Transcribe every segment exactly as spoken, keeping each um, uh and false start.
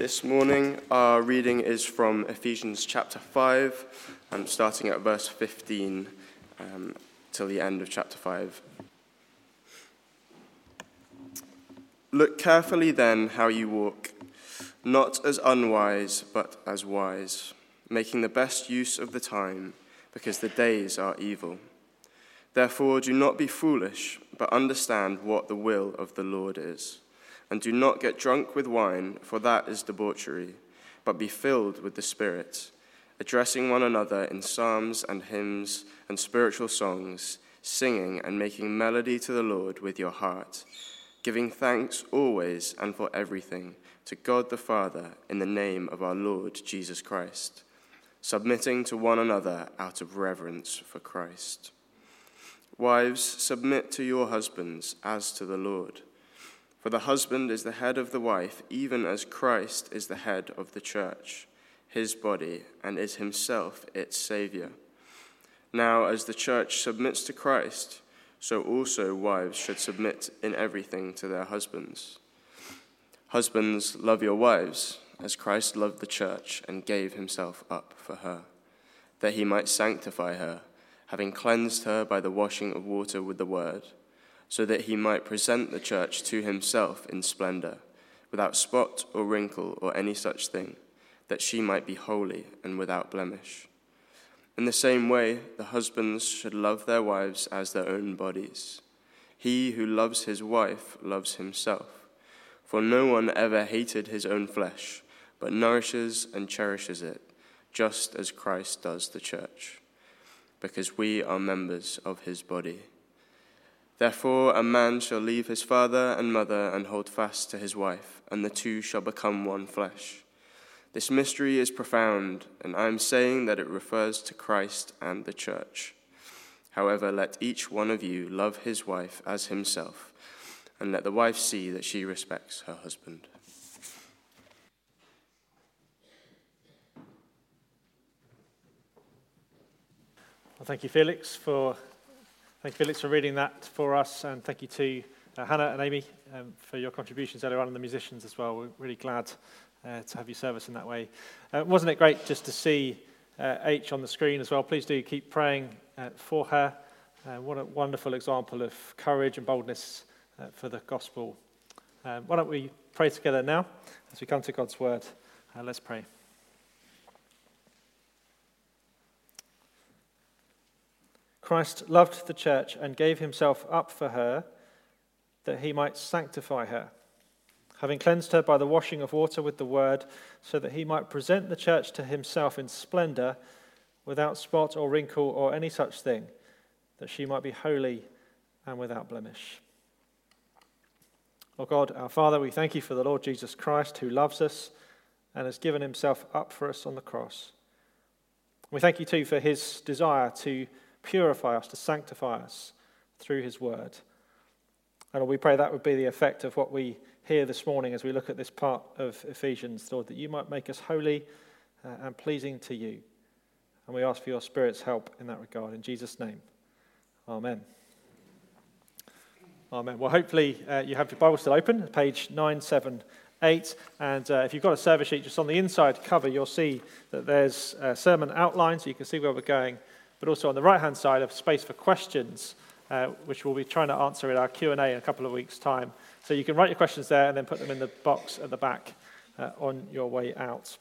This morning, our reading is from Ephesians chapter five, um, starting at verse fifteen um, till the end of chapter five. Look carefully then how you walk, not as unwise, but as wise, making the best use of the time, because the days are evil. Therefore, do not be foolish, but understand what the will of the Lord is. And do not get drunk with wine, for that is debauchery, but be filled with the Spirit, addressing one another in psalms and hymns and spiritual songs, singing and making melody to the Lord with your heart, giving thanks always and for everything to God the Father in the name of our Lord Jesus Christ, submitting to one another out of reverence for Christ. Wives, submit to your husbands as to the Lord. For the husband is the head of the wife, even as Christ is the head of the church, his body, and is himself its Saviour. Now, as the church submits to Christ, so also wives should submit in everything to their husbands. Husbands, love your wives, as Christ loved the church and gave himself up for her, that he might sanctify her, having cleansed her by the washing of water with the word, so that he might present the church to himself in splendor, without spot or wrinkle or any such thing, that she might be holy and without blemish. In the same way, the husbands should love their wives as their own bodies. He who loves his wife loves himself, for no one ever hated his own flesh, but nourishes and cherishes it, just as Christ does the church, because we are members of his body. Therefore, a man shall leave his father and mother and hold fast to his wife, and the two shall become one flesh. This mystery is profound, and I am saying that it refers to Christ and the church. However, let each one of you love his wife as himself, and let the wife see that she respects her husband. Well, thank you, Felix, for thank you, Felix, for reading that for us, and thank you to uh, Hannah and Amy um, for your contributions earlier on, and the musicians as well. We're really glad uh, to have you serve us in that way. Uh, wasn't it great just to see uh, H on the screen as well? Please do keep praying uh, for her. Uh, what a wonderful example of courage and boldness uh, for the gospel. Um, why don't we pray together now as we come to God's word? Uh, let's pray. Christ loved the church and gave himself up for her, that he might sanctify her, having cleansed her by the washing of water with the word, so that he might present the church to himself in splendor, without spot or wrinkle or any such thing, that she might be holy and without blemish. O God, our Father, we thank you for the Lord Jesus Christ, who loves us and has given himself up for us on the cross. We thank you too for his desire to purify us, to sanctify us through his word. And we pray that would be the effect of what we hear this morning as we look at this part of Ephesians, Lord, that you might make us holy uh, and pleasing to you. And we ask for your Spirit's help in that regard. In Jesus' name, amen. Amen. Well, hopefully uh, you have your Bible still open, page nine seventy-eight. And uh, if you've got a service sheet, just on the inside cover, you'll see that there's a sermon outline, so you can see where we're going. But also on the right-hand side, a space for questions, uh, which we'll be trying to answer in our Q and A in a couple of weeks' time. So you can write your questions there and then put them in the box at the back uh, on your way out.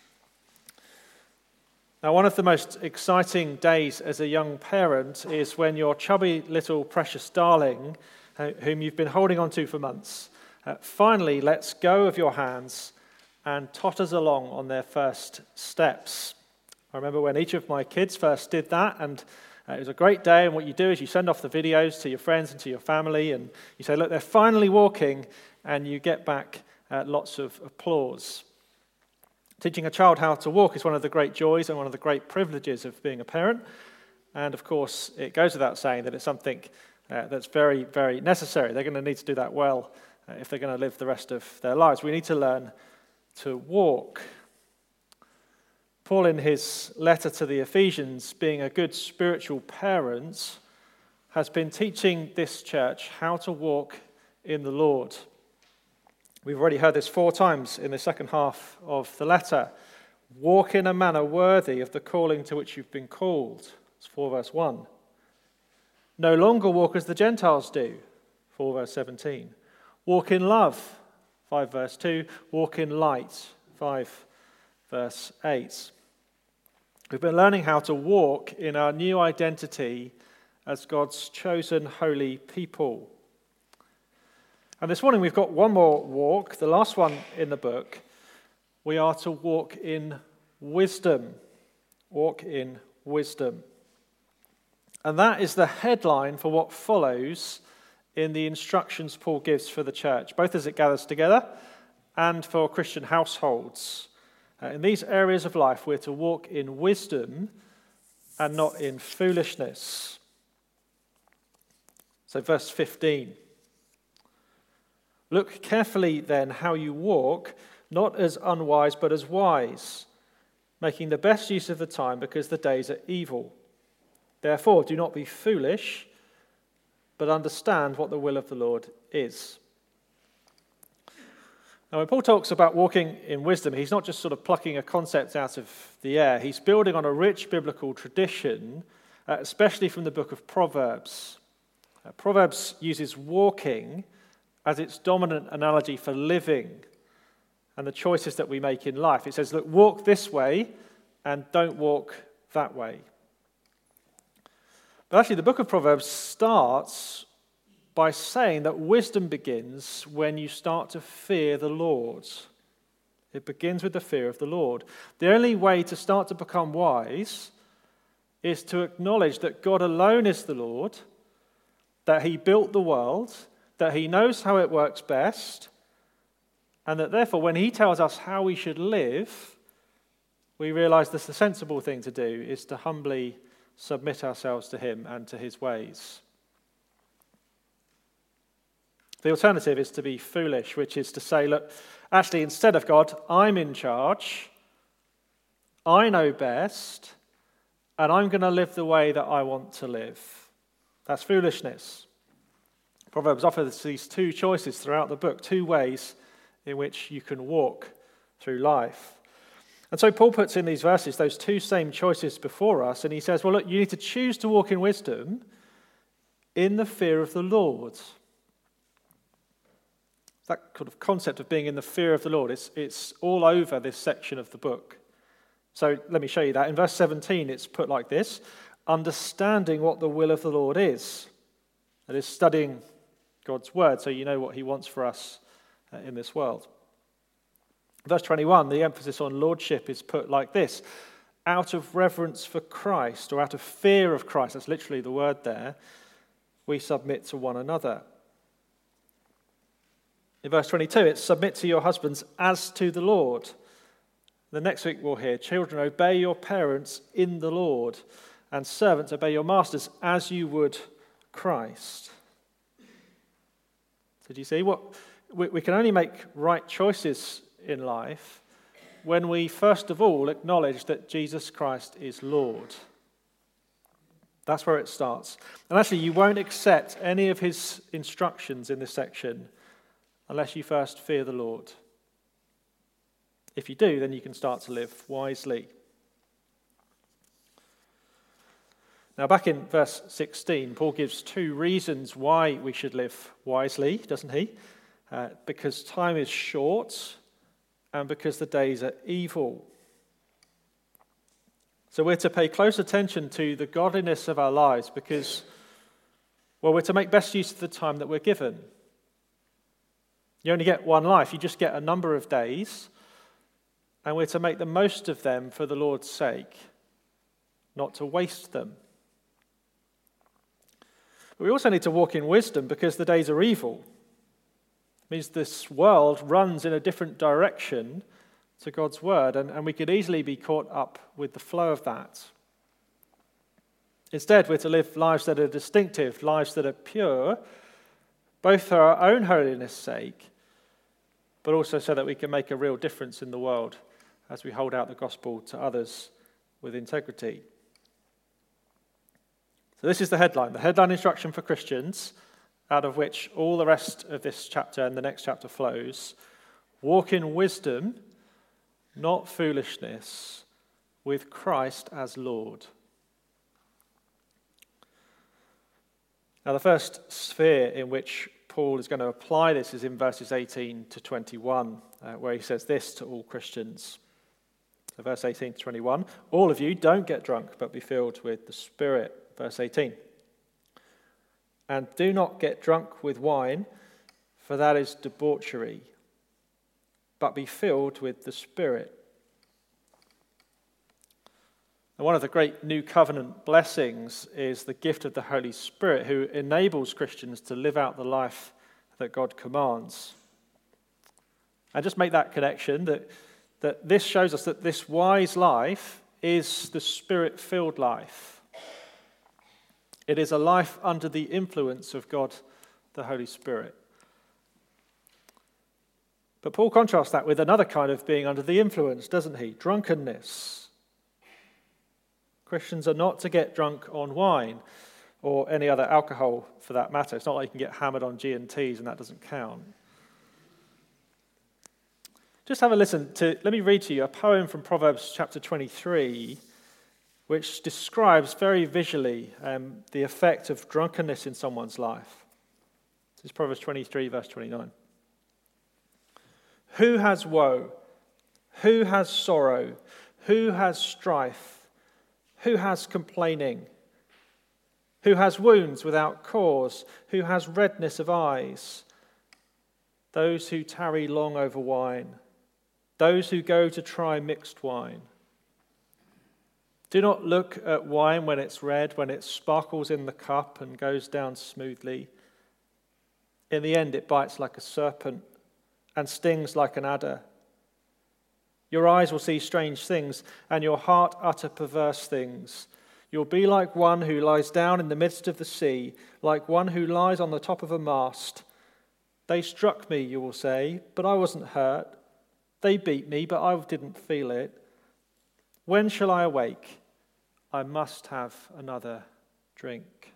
Now, one of the most exciting days as a young parent is when your chubby little precious darling, uh, whom you've been holding on to for months, uh, finally lets go of your hands and totters along on their first steps. I remember when each of my kids first did that, and uh, it was a great day, and what you do is you send off the videos to your friends and to your family, and you say, look, they're finally walking, and you get back uh, lots of applause. Teaching a child how to walk is one of the great joys and one of the great privileges of being a parent, and of course, it goes without saying that it's something uh, that's very, very necessary. They're going to need to do that well uh, if they're going to live the rest of their lives. We need to learn to walk. Paul, in his letter to the Ephesians, being a good spiritual parent, has been teaching this church how to walk in the Lord. We've already heard this four times in the second half of the letter. Walk in a manner worthy of the calling to which you've been called. It's four verse one. No longer walk as the Gentiles do. four verse seventeen. Walk in love. five verse two. Walk in light. five verse eight. We've been learning how to walk in our new identity as God's chosen holy people. And this morning we've got one more walk, the last one in the book. We are to walk in wisdom. Walk in wisdom. And that is the headline for what follows in the instructions Paul gives for the church, both as it gathers together and for Christian households. Uh, in these areas of life, we're to walk in wisdom and not in foolishness. So verse fifteen. Look carefully then how you walk, not as unwise but as wise, making the best use of the time because the days are evil. Therefore, do not be foolish, but understand what the will of the Lord is. Now, when Paul talks about walking in wisdom, he's not just sort of plucking a concept out of the air. He's building on a rich biblical tradition, uh, especially from the book of Proverbs. Uh, Proverbs uses walking as its dominant analogy for living and the choices that we make in life. It says, look, walk this way and don't walk that way. But actually, the book of Proverbs starts by saying that wisdom begins when you start to fear the Lord. It begins with the fear of the Lord. The only way to start to become wise is to acknowledge that God alone is the Lord, that he built the world, that he knows how it works best, and that therefore when he tells us how we should live, we realize that the sensible thing to do is to humbly submit ourselves to him and to his ways. The alternative is to be foolish, which is to say, look, actually instead of God, I'm in charge, I know best, and I'm going to live the way that I want to live. That's foolishness. Proverbs offers these two choices throughout the book, two ways in which you can walk through life. And so Paul puts in these verses those two same choices before us, and he says, well, look, you need to choose to walk in wisdom in the fear of the Lord. That kind of concept of being in the fear of the Lord, it's, it's all over this section of the book. So let me show you that. In verse seventeen, it's put like this: understanding what the will of the Lord is. That is, studying God's word so you know what he wants for us uh, in this world. Verse twenty-one, the emphasis on lordship is put like this: out of reverence for Christ, or out of fear of Christ, that's literally the word there, we submit to one another. In verse twenty-two, it's submit to your husbands as to the Lord. The next week we'll hear, children, obey your parents in the Lord, and servants, obey your masters as you would Christ. So do you see what we, we can only make right choices in life when we first of all acknowledge that Jesus Christ is Lord. That's where it starts. And actually, you won't accept any of his instructions in this section unless you first fear the Lord. If you do, then you can start to live wisely. Now, back in verse sixteen, Paul gives two reasons why we should live wisely, doesn't he? Uh, because time is short and because the days are evil. So we're to pay close attention to the godliness of our lives because, well, we're to make best use of the time that we're given. You only get one life, you just get a number of days, and we're to make the most of them for the Lord's sake, not to waste them. But we also need to walk in wisdom because the days are evil. It means this world runs in a different direction to God's word, and, and we could easily be caught up with the flow of that. Instead, we're to live lives that are distinctive, lives that are pure, both for our own holiness' sake, but also so that we can make a real difference in the world as we hold out the gospel to others with integrity. So this is the headline, the headline instruction for Christians, out of which all the rest of this chapter and the next chapter flows. Walk in wisdom, not foolishness, with Christ as Lord. Now, the first sphere in which Paul is going to apply this is in verses eighteen to twenty-one, uh, where he says this to all Christians. So verse eighteen to twenty-one, all of you don't get drunk, but be filled with the Spirit. Verse eighteen, and do not get drunk with wine, for that is debauchery, but be filled with the Spirit. And one of the great new covenant blessings is the gift of the Holy Spirit, who enables Christians to live out the life that God commands. And just make that connection, that, that this shows us that this wise life is the Spirit-filled life. It is a life under the influence of God, the Holy Spirit. But Paul contrasts that with another kind of being under the influence, doesn't he? Drunkenness. Christians are not to get drunk on wine or any other alcohol for that matter. It's not like you can get hammered on G and T's and that doesn't count. Just have a listen to, let me read to you a poem from Proverbs chapter twenty-three, which describes very visually um, the effect of drunkenness in someone's life. This is Proverbs twenty-three, verse twenty-nine. Who has woe? Who has sorrow? Who has strife? Who has complaining? Who has wounds without cause? Who has redness of eyes? Those who tarry long over wine. Those who go to try mixed wine. Do not look at wine when it's red, when it sparkles in the cup and goes down smoothly. In the end, it bites like a serpent and stings like an adder. Your eyes will see strange things, and your heart utter perverse things. You'll be like one who lies down in the midst of the sea, like one who lies on the top of a mast. They struck me, you will say, but I wasn't hurt. They beat me, but I didn't feel it. When shall I awake? I must have another drink.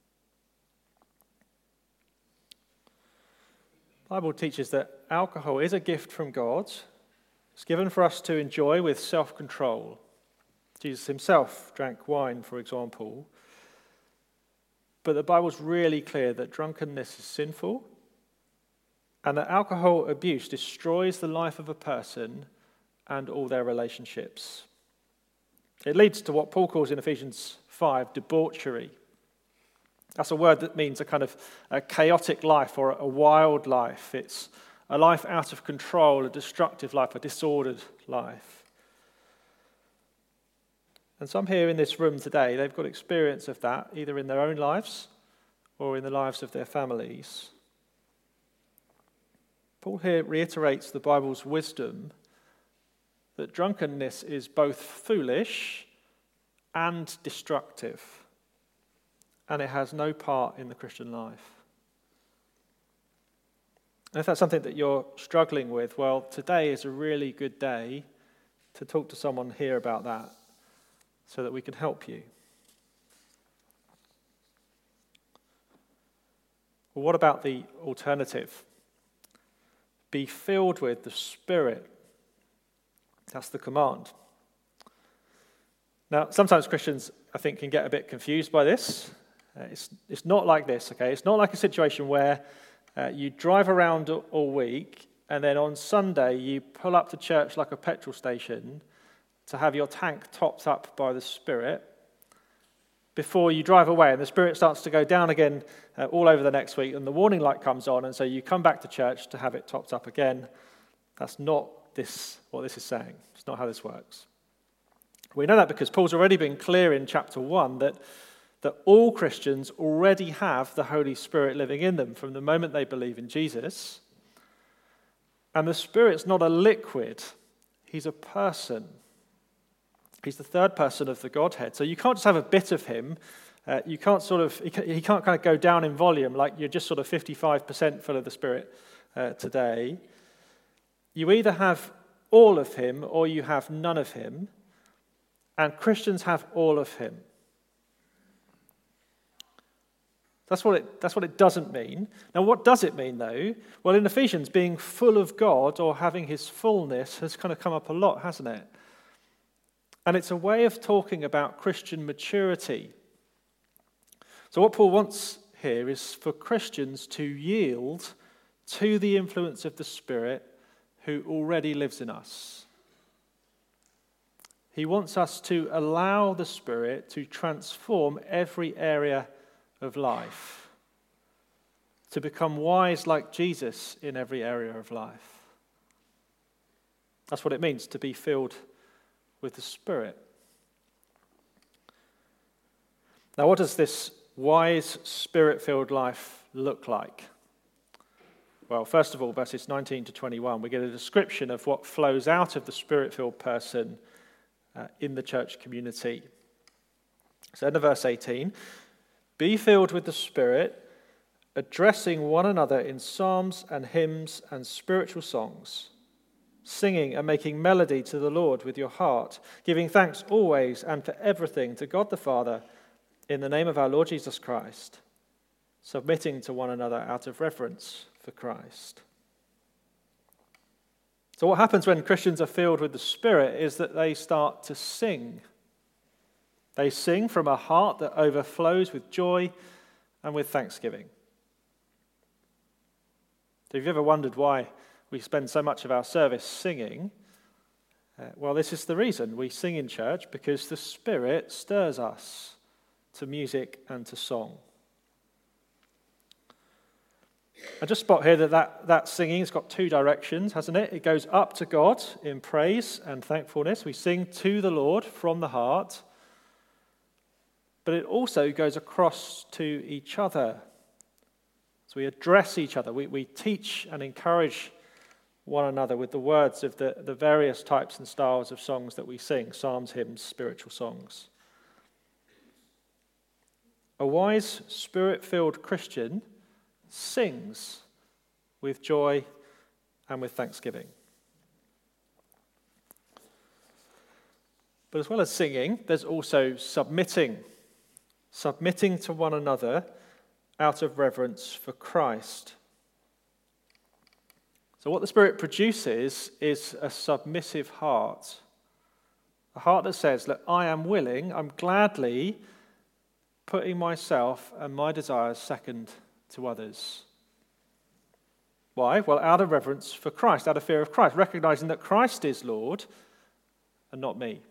The Bible teaches that alcohol is a gift from God. It's given for us to enjoy with self-control. Jesus himself drank wine, for example. But the Bible's really clear that drunkenness is sinful and that alcohol abuse destroys the life of a person and all their relationships. It leads to what Paul calls in Ephesians five, debauchery. That's a word that means a kind of a chaotic life or a wild life. It's a life out of control, a destructive life, a disordered life. And some here in this room today, they've got experience of that, either in their own lives or in the lives of their families. Paul here reiterates the Bible's wisdom that drunkenness is both foolish and destructive, and it has no part in the Christian life. And if that's something that you're struggling with, well, today is a really good day to talk to someone here about that so that we can help you. Well, what about the alternative? Be filled with the Spirit. That's the command. Now, sometimes Christians, I think, can get a bit confused by this. Uh, it's, it's not like this, okay? It's not like a situation where Uh, you drive around all week, and then on Sunday you pull up to church like a petrol station to have your tank topped up by the Spirit before you drive away, and the Spirit starts to go down again uh, all over the next week, and the warning light comes on, and so you come back to church to have it topped up again. That's not this what this is saying. It's not how this works. We know that because Paul's already been clear in chapter one that that all Christians already have the Holy Spirit living in them from the moment they believe in Jesus. And the Spirit's not a liquid, he's a person. He's the third person of the Godhead. So you can't just have a bit of him. Uh, you can't sort of, he can't, he can't kind of go down in volume like you're just sort of fifty-five percent full of the Spirit uh, today. You either have all of him or you have none of him. And Christians have all of him. That's what it, that's what it doesn't mean. Now, what does it mean, though? Well, in Ephesians, being full of God or having his fullness has kind of come up a lot, hasn't it? And it's a way of talking about Christian maturity. So what Paul wants here is for Christians to yield to the influence of the Spirit who already lives in us. He wants us to allow the Spirit to transform every area of life, to become wise like Jesus in every area of life. That's what it means to be filled with the Spirit. Now, what does this wise, Spirit-filled life look like? Well, first of all, verses nineteen to twenty-one, we get a description of what flows out of the Spirit-filled person uh, in the church community. So, in verse eighteen, be filled with the Spirit, addressing one another in psalms and hymns and spiritual songs, singing and making melody to the Lord with your heart, giving thanks always and for everything to God the Father in the name of our Lord Jesus Christ, submitting to one another out of reverence for Christ. So what happens when Christians are filled with the Spirit is that they start to sing. They sing from a heart that overflows with joy and with thanksgiving. So have you ever wondered why we spend so much of our service singing? Uh, well, this is the reason. We sing in church because the Spirit stirs us to music and to song. I just spot here that, that that singing has got two directions, hasn't it? It goes up to God in praise and thankfulness. We sing to the Lord from the heart. But it also goes across to each other. So we address each other. We, we teach and encourage one another with the words of the, the various types and styles of songs that we sing, psalms, hymns, spiritual songs. A wise, Spirit-filled Christian sings with joy and with thanksgiving. But as well as singing, there's also submitting. Submitting to one another out of reverence for Christ. So what the Spirit produces is a submissive heart. A heart that says, look, I am willing, I'm gladly putting myself and my desires second to others. Why? Well, out of reverence for Christ, out of fear of Christ, recognizing that Christ is Lord and not me.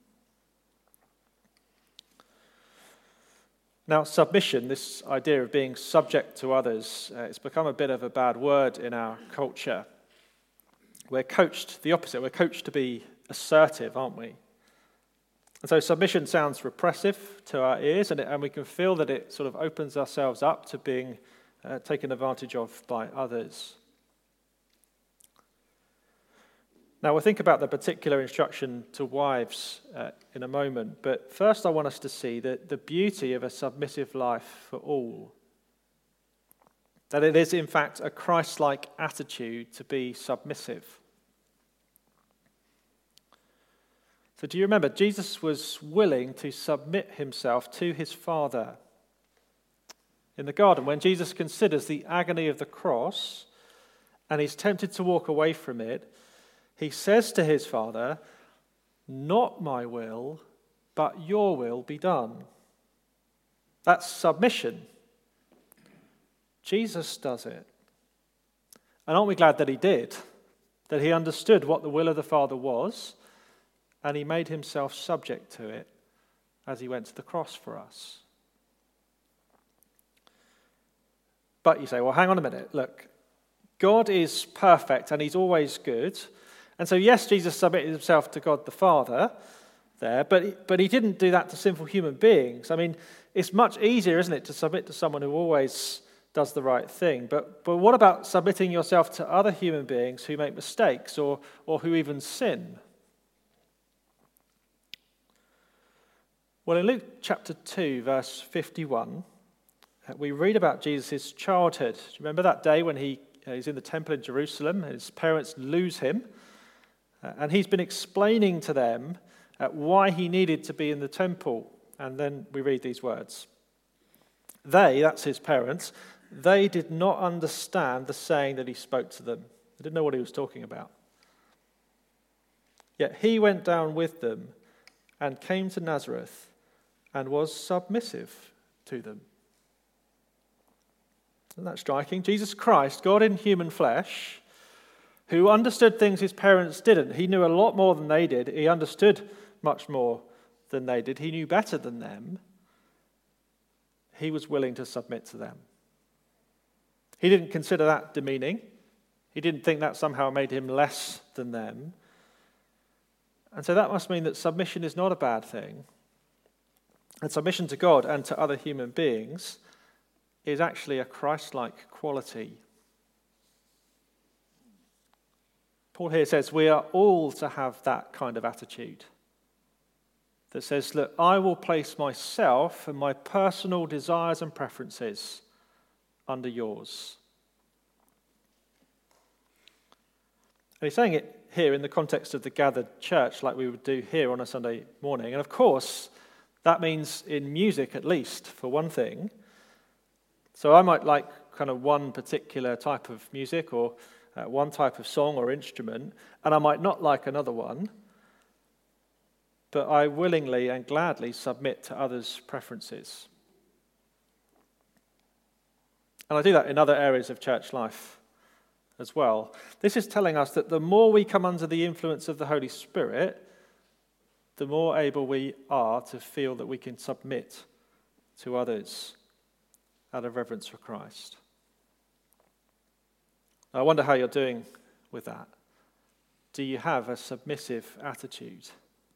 Now, submission, this idea of being subject to others, uh, it's become a bit of a bad word in our culture. We're coached the opposite. We're coached to be assertive, aren't we? And so submission sounds repressive to our ears, and, it, and we can feel that it sort of opens ourselves up to being uh, taken advantage of by others. Now, we'll think about the particular instruction to wives uh, in a moment, but first I want us to see the, the beauty of a submissive life for all. That it is, in fact, a Christ-like attitude to be submissive. So do you remember, Jesus was willing to submit himself to his Father. In the garden, when Jesus considers the agony of the cross and he's tempted to walk away from it, he says to his Father, not my will, but your will be done. That's submission. Jesus does it. And aren't we glad that he did? That he understood what the will of the Father was, and he made himself subject to it as he went to the cross for us. But you say, well, hang on a minute. Look, God is perfect and he's always good. And so, yes, Jesus submitted himself to God the Father there, but he, but he didn't do that to sinful human beings. I mean, it's much easier, isn't it, to submit to someone who always does the right thing. But but what about submitting yourself to other human beings who make mistakes or or who even sin? Well, in Luke chapter two, verse fifty-one, we read about Jesus' childhood. Do you remember that day when he uh, he's in the temple in Jerusalem and his parents lose him? Uh, and he's been explaining to them uh, why he needed to be in the temple. And then we read these words. They, that's his parents, they did not understand the saying that he spoke to them. They didn't know what he was talking about. Yet he went down with them and came to Nazareth and was submissive to them. Isn't that striking? Jesus Christ, God in human flesh, who understood things his parents didn't. He knew a lot more than they did. He understood much more than they did. He knew better than them. He was willing to submit to them. He didn't consider that demeaning. He didn't think that somehow made him less than them. And so that must mean that submission is not a bad thing. And submission to God and to other human beings is actually a Christ-like quality. Paul here says we are all to have that kind of attitude that says, look, I will place myself and my personal desires and preferences under yours. And he's saying it here in the context of the gathered church like we would do here on a Sunday morning. And of course, that means in music at least, for one thing. So I might like kind of one particular type of music or uh, one type of song or instrument, and I might not like another one, but I willingly and gladly submit to others' preferences. And I do that in other areas of church life as well. This is telling us that the more we come under the influence of the Holy Spirit, the more able we are to feel that we can submit to others out of reverence for Christ. I wonder how you're doing with that. Do you have a submissive attitude?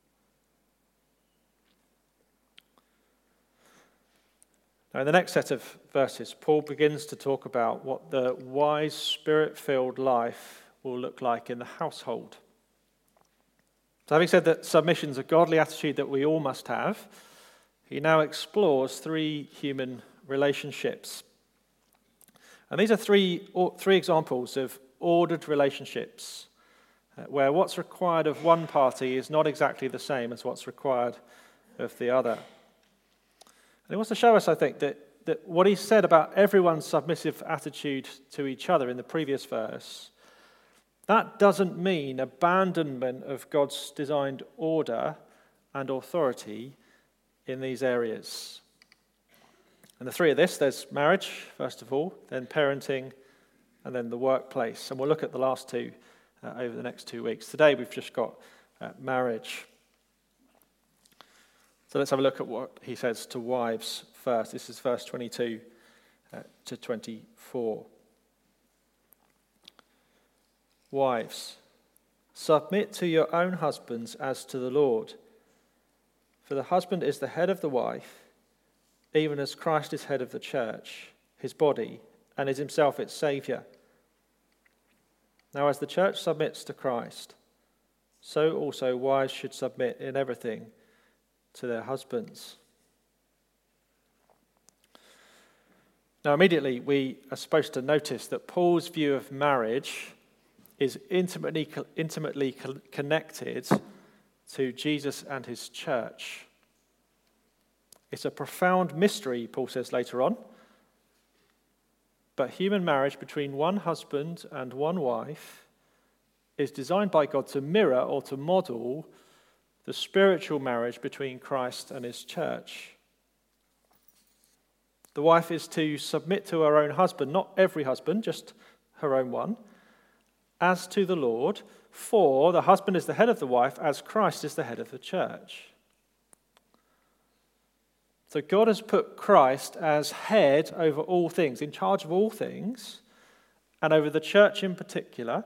Now, in the next set of verses, Paul begins to talk about what the wise, spirit-filled life will look like in the household. So having said that submission is a godly attitude that we all must have, he now explores three human relationships. And these are three, three examples of ordered relationships, uh, where what's required of one party is not exactly the same as what's required of the other. And he wants to show us, I think, that, that what he said about everyone's submissive attitude to each other in the previous verse, that doesn't mean abandonment of God's designed order and authority in these areas. And the three of this, there's marriage, first of all, then parenting, and then the workplace. And we'll look at the last two uh, over the next two weeks. Today we've just got uh, marriage. So let's have a look at what he says to wives first. This is verse twenty-two uh, to twenty-four. Wives, submit to your own husbands as to the Lord. For the husband is the head of the wife, even as Christ is head of the church, his body, and is himself its Saviour. Now as the church submits to Christ, so also wives should submit in everything to their husbands. Now immediately we are supposed to notice that Paul's view of marriage is intimately, intimately connected to Jesus and his church. It's a profound mystery, Paul says later on. But human marriage between one husband and one wife is designed by God to mirror or to model the spiritual marriage between Christ and his church. The wife is to submit to her own husband, not every husband, just her own one, as to the Lord, for the husband is the head of the wife as Christ is the head of the church. So God has put Christ as head over all things, in charge of all things, and over the church in particular.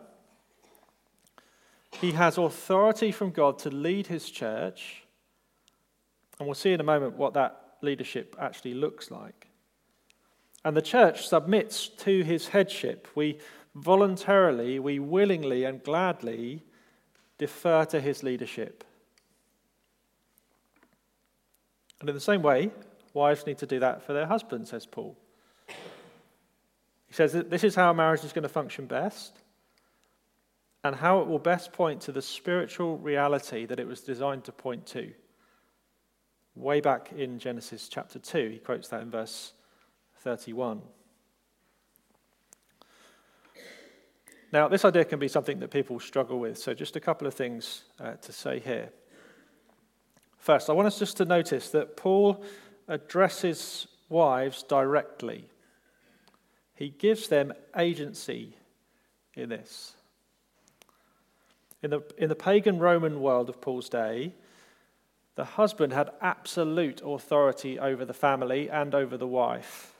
He has authority from God to lead his church, and we'll see in a moment what that leadership actually looks like. And the church submits to his headship. We voluntarily, we willingly and gladly defer to his leadership. And in the same way, wives need to do that for their husbands, says Paul. He says that this is how marriage is going to function best, and how it will best point to the spiritual reality that it was designed to point to. Way back in Genesis chapter two, he quotes that in verse thirty-one. Now, this idea can be something that people struggle with, so just a couple of things uh, to say here. First, I want us just to notice that Paul addresses wives directly. He gives them agency in this. In the, in the pagan Roman world of Paul's day, the husband had absolute authority over the family and over the wife.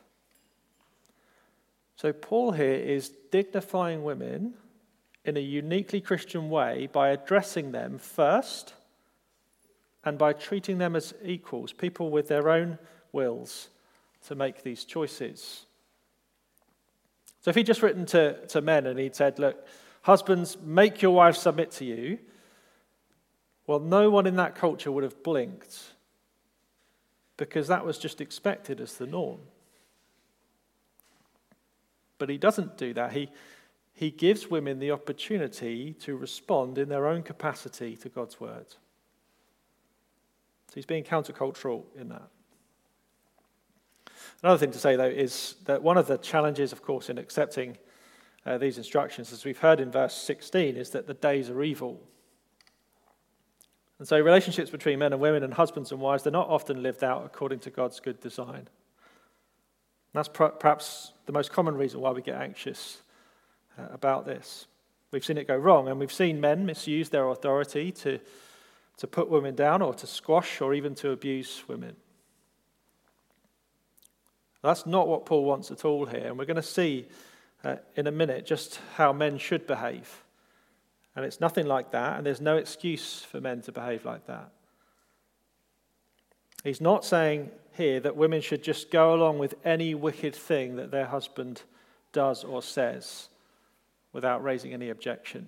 So Paul here is dignifying women in a uniquely Christian way by addressing them first and by treating them as equals, people with their own wills to make these choices. So if he'd just written to, to men and he'd said, look, husbands, make your wives submit to you, well, no one in that culture would have blinked because that was just expected as the norm. But he doesn't do that. He, he gives women the opportunity to respond in their own capacity to God's word. So he's being countercultural in that. Another thing to say, though, is that one of the challenges, of course, in accepting uh, these instructions, as we've heard in verse sixteen, is that the days are evil. And so relationships between men and women and husbands and wives, they're not often lived out according to God's good design. That's perhaps the most common reason why we get anxious uh, about this. We've seen it go wrong, and we've seen men misuse their authority to, to put women down or to squash or even to abuse women. That's not what Paul wants at all here, and we're going to see uh, in a minute just how men should behave. And it's nothing like that, and there's no excuse for men to behave like that. He's not saying here that women should just go along with any wicked thing that their husband does or says without raising any objection.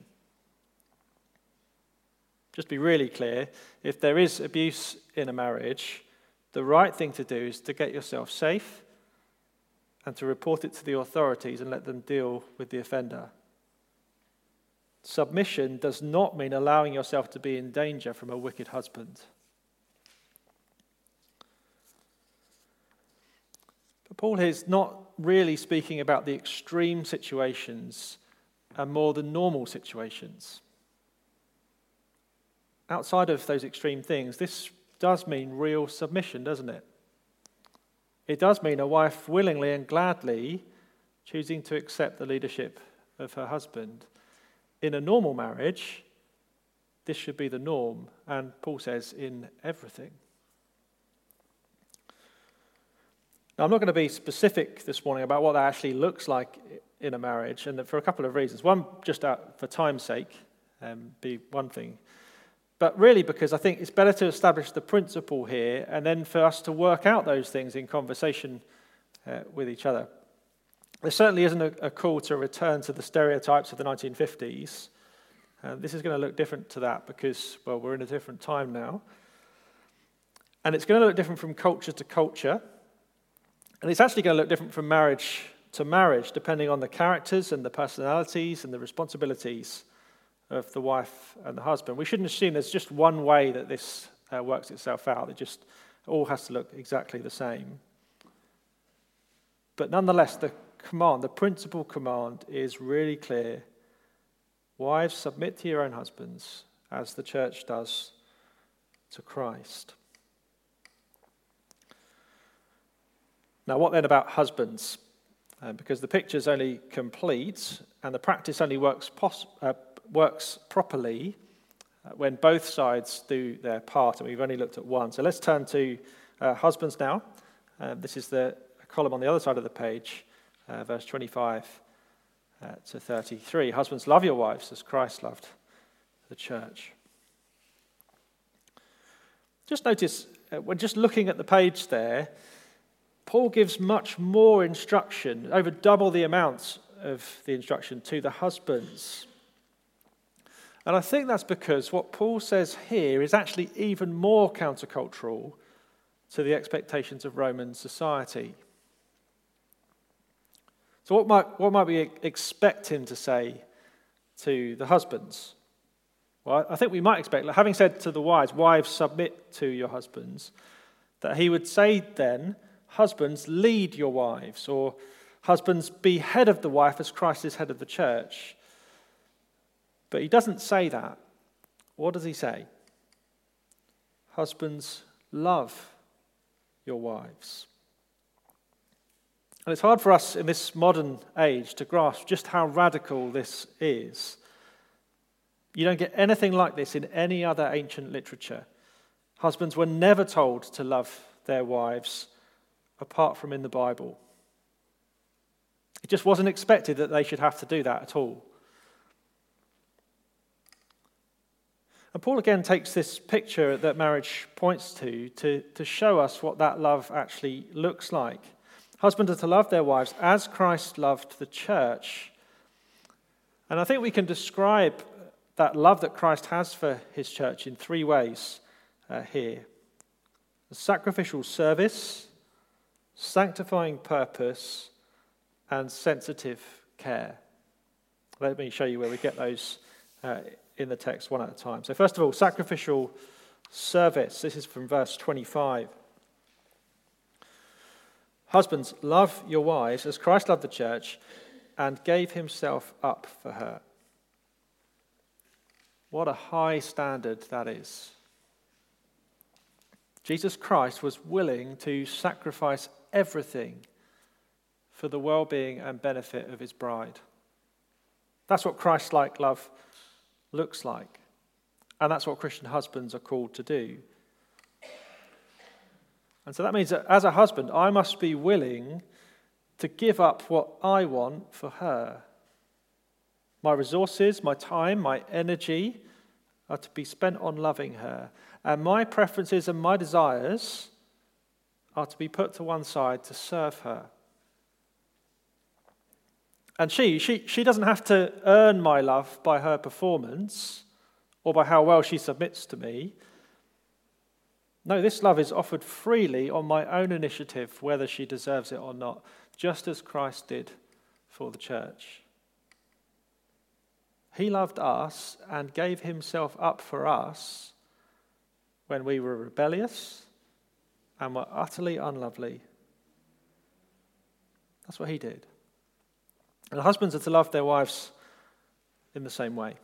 Just be really clear, if there is abuse in a marriage, the right thing to do is to get yourself safe and to report it to the authorities and let them deal with the offender. Submission does not mean allowing yourself to be in danger from a wicked husband. But Paul here is not really speaking about the extreme situations and more the normal situations. Outside of those extreme things, this does mean real submission, doesn't it? It does mean a wife willingly and gladly choosing to accept the leadership of her husband. In a normal marriage, this should be the norm, and Paul says in everything. Now, I'm not going to be specific this morning about what that actually looks like in a marriage, and for a couple of reasons. One, just out for time's sake, um, be one thing. But really because I think it's better to establish the principle here and then for us to work out those things in conversation uh, with each other. There certainly isn't a, a call to return to the stereotypes of the nineteen fifties. Uh, this is going to look different to that because, well, we're in a different time now. And it's going to look different from culture to culture. And it's actually going to look different from marriage to marriage, depending on the characters and the personalities and the responsibilities of the wife and the husband. We shouldn't assume there's just one way that this uh, works itself out. It just all has to look exactly the same. But nonetheless, the command, the principal command is really clear. Wives, submit to your own husbands as the church does to Christ. Now, what then about husbands? Uh, because the picture's only complete and the practice only works pos- uh, works properly uh, when both sides do their part, and we've only looked at one. So let's turn to uh, husbands now. Uh, this is the column on the other side of the page, uh, verse twenty-five uh, to thirty-three. Husbands, love your wives as Christ loved the church. Just notice, uh, when just looking at the page there, Paul gives much more instruction, over double the amount of the instruction to the husbands. And I think that's because what Paul says here is actually even more countercultural to the expectations of Roman society. So what might, what might we expect him to say to the husbands? Well, I think we might expect, having said to the wives, wives, submit to your husbands, that he would say then, husbands, lead your wives, or husbands, be head of the wife as Christ is head of the church. But he doesn't say that. What does he say? Husbands, love your wives. And it's hard for us in this modern age to grasp just how radical this is. You don't get anything like this in any other ancient literature. Husbands were never told to love their wives apart from in the Bible. It just wasn't expected that they should have to do that at all. And Paul again takes this picture that marriage points to, to to show us what that love actually looks like. Husbands are to love their wives as Christ loved the church. And I think we can describe that love that Christ has for his church in three ways uh, here. The sacrificial service, sanctifying purpose, and sensitive care. Let me show you where we get those uh, in the text one at a time. So first of all, sacrificial service. This is from verse twenty-five. Husbands, love your wives as Christ loved the church and gave himself up for her. What a high standard that is. Jesus Christ was willing to sacrifice everything for the well-being and benefit of his bride. That's what Christ-like love looks like. And that's what Christian husbands are called to do. And so that means that as a husband, I must be willing to give up what I want for her. My resources, my time, my energy are to be spent on loving her. And my preferences and my desires are to be put to one side to serve her. And she, she, she doesn't have to earn my love by her performance or by how well she submits to me. No, this love is offered freely on my own initiative, whether she deserves it or not, just as Christ did for the church. He loved us and gave himself up for us when we were rebellious and were utterly unlovely. That's what he did. And husbands are to love their wives in the same way.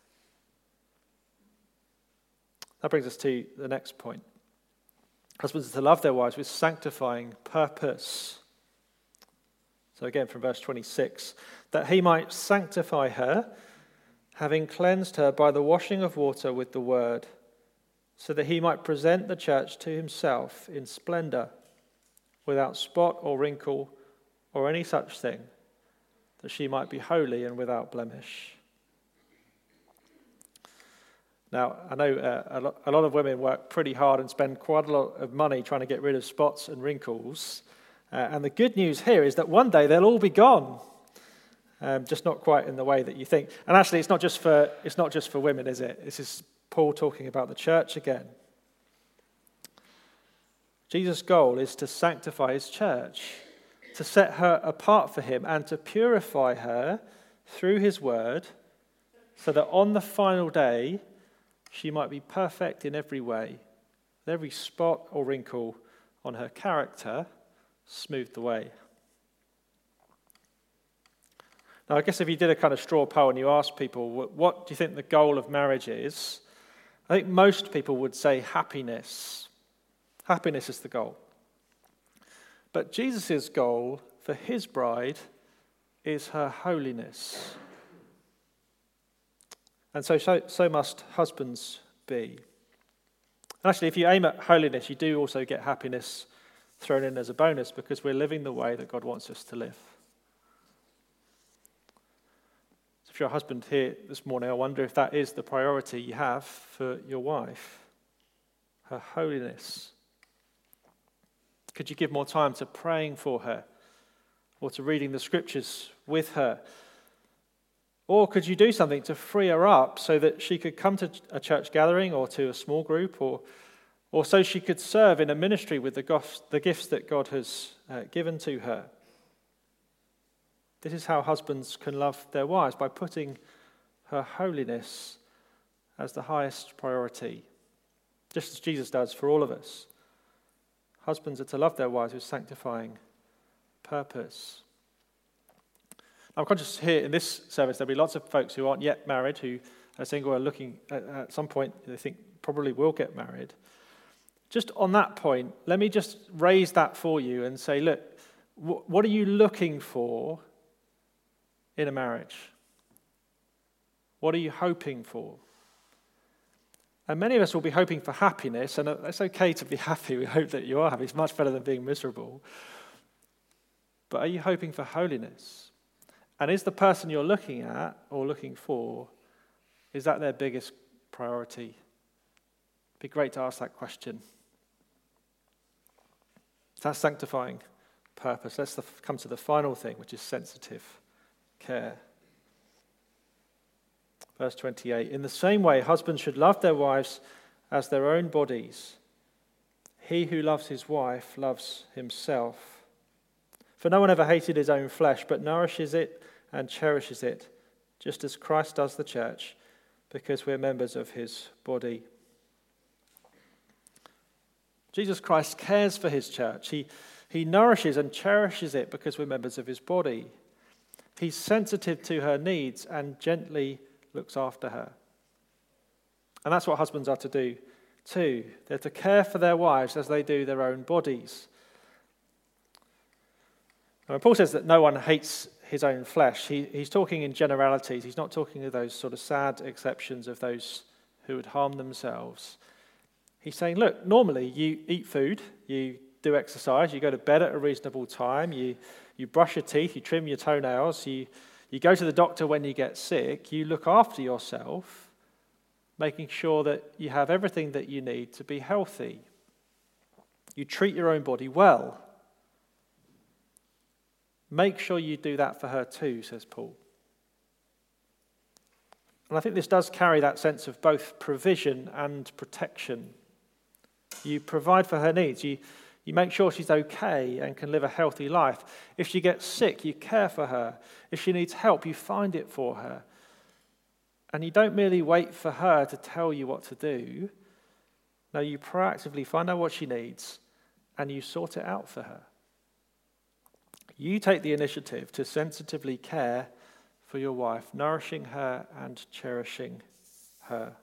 That brings us to the next point. Husbands are to love their wives with sanctifying purpose. So again from verse twenty-six, that he might sanctify her, having cleansed her by the washing of water with the word, so that he might present the church to himself in splendor, without spot or wrinkle or any such thing, that she might be holy and without blemish. Now, I know uh, a, lot, a lot of women work pretty hard and spend quite a lot of money trying to get rid of spots and wrinkles. Uh, and the good news here is that one day they'll all be gone. Um, just not quite in the way that you think. And actually, it's not just for it's not just for women, is it? This is Paul talking about the church again. Jesus' goal is to sanctify his church, to set her apart for him, and to purify her through his word, so that on the final day, she might be perfect in every way, with every spot or wrinkle on her character smoothed away. Now, I guess if you did a kind of straw poll and you asked people, what do you think the goal of marriage is? I think most people would say happiness. Happiness is the goal. But Jesus' goal for his bride is her holiness. And so, so, so must husbands be. And actually, if you aim at holiness, you do also get happiness thrown in as a bonus, because we're living the way that God wants us to live. So if you're a husband here this morning, I wonder if that is the priority you have for your wife, her holiness. Could you give more time to praying for her, or to reading the scriptures with her? Or could you do something to free her up so that she could come to a church gathering or to a small group, or or so she could serve in a ministry with the, gifts, the gifts that God has uh, given to her? This is how husbands can love their wives, by putting her holiness as the highest priority, just as Jesus does for all of us. Husbands are to love their wives with sanctifying purpose. I'm conscious here in this service there'll be lots of folks who aren't yet married, who are single, are looking at, at some point they think probably will get married. Just on that point, let me just raise that for you and say, look, wh- what are you looking for in a marriage? What are you hoping for? And many of us will be hoping for happiness, and it's okay to be happy. We hope that you are happy. It's much better than being miserable. But are you hoping for holiness? And is the person you're looking at or looking for, is that their biggest priority? It'd be great to ask that question. That's sanctifying purpose. Let's come to the final thing, which is sensitive care. Verse twenty-eight, in the same way, husbands should love their wives as their own bodies. He who loves his wife loves himself. For no one ever hated his own flesh, but nourishes it and cherishes it, just as Christ does the church, because we're members of his body. Jesus Christ cares for his church. He, he nourishes and cherishes it because we're members of his body. He's sensitive to her needs and gently looks after her. And that's what husbands are to do too. They're to care for their wives as they do their own bodies. Now, when Paul says that no one hates his own flesh, he, he's talking in generalities. He's not talking of those sort of sad exceptions of those who would harm themselves. He's saying, look, normally you eat food, you do exercise, you go to bed at a reasonable time, you, you brush your teeth, you trim your toenails, you You go to the doctor when you get sick, you look after yourself, making sure that you have everything that you need to be healthy. You treat your own body well. Make sure you do that for her too, says Paul. And I think this does carry that sense of both provision and protection. You provide for her needs. You, you make sure she's okay and can live a healthy life. If she gets sick, you care for her. If she needs help, you find it for her. And you don't merely wait for her to tell you what to do. No, you proactively find out what she needs and you sort it out for her. You take the initiative to sensitively care for your wife, nourishing her and cherishing her.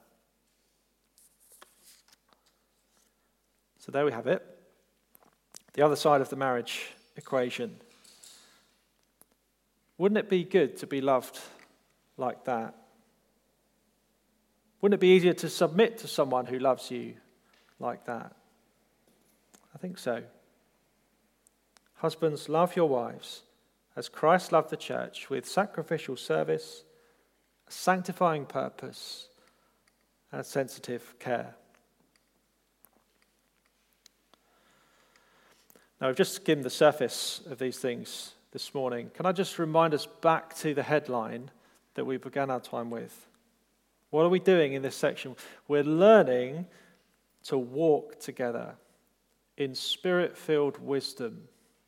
So there we have it. The other side of the marriage equation. Wouldn't it be good to be loved like that? Wouldn't it be easier to submit to someone who loves you like that? I think so. Husbands, love your wives as Christ loved the church, with sacrificial service, sanctifying purpose, and sensitive care. Now, we've just skimmed the surface of these things this morning. Can I just remind us back to the headline that we began our time with? What are we doing in this section? We're learning to walk together in spirit-filled wisdom.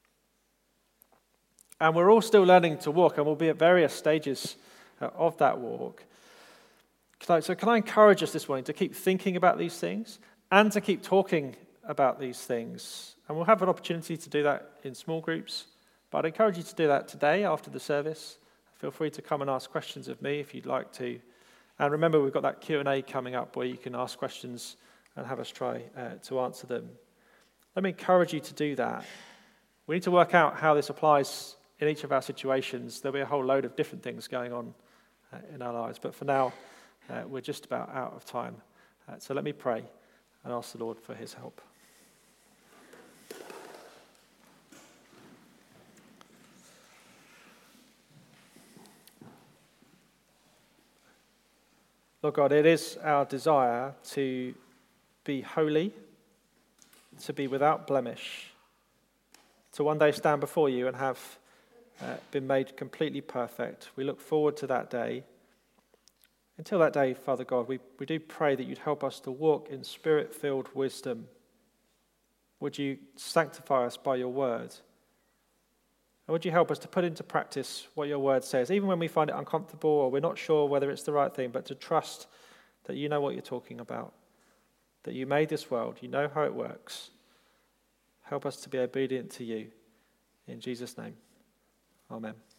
And we're all still learning to walk, and we'll be at various stages of that walk. So can I encourage us this morning to keep thinking about these things and to keep talking about these things? And we'll have an opportunity to do that in small groups. But I'd encourage you to do that today after the service. Feel free to come and ask questions of me if you'd like to. And remember, we've got that Q and A coming up where you can ask questions and have us try uh, to answer them. Let me encourage you to do that. We need to work out how this applies in each of our situations. There'll be a whole load of different things going on uh, in our lives. But for now, uh, we're just about out of time. Uh, so let me pray and ask the Lord for his help. Lord God, it is our desire to be holy, to be without blemish, to one day stand before you and have uh, been made completely perfect. We look forward to that day. Until that day, Father God, we, we do pray that you'd help us to walk in spirit-filled wisdom. Would you sanctify us by your word? And would you help us to put into practice what your word says, even when we find it uncomfortable or we're not sure whether it's the right thing, but to trust that you know what you're talking about, that you made this world, you know how it works. Help us to be obedient to you. In Jesus' name, amen.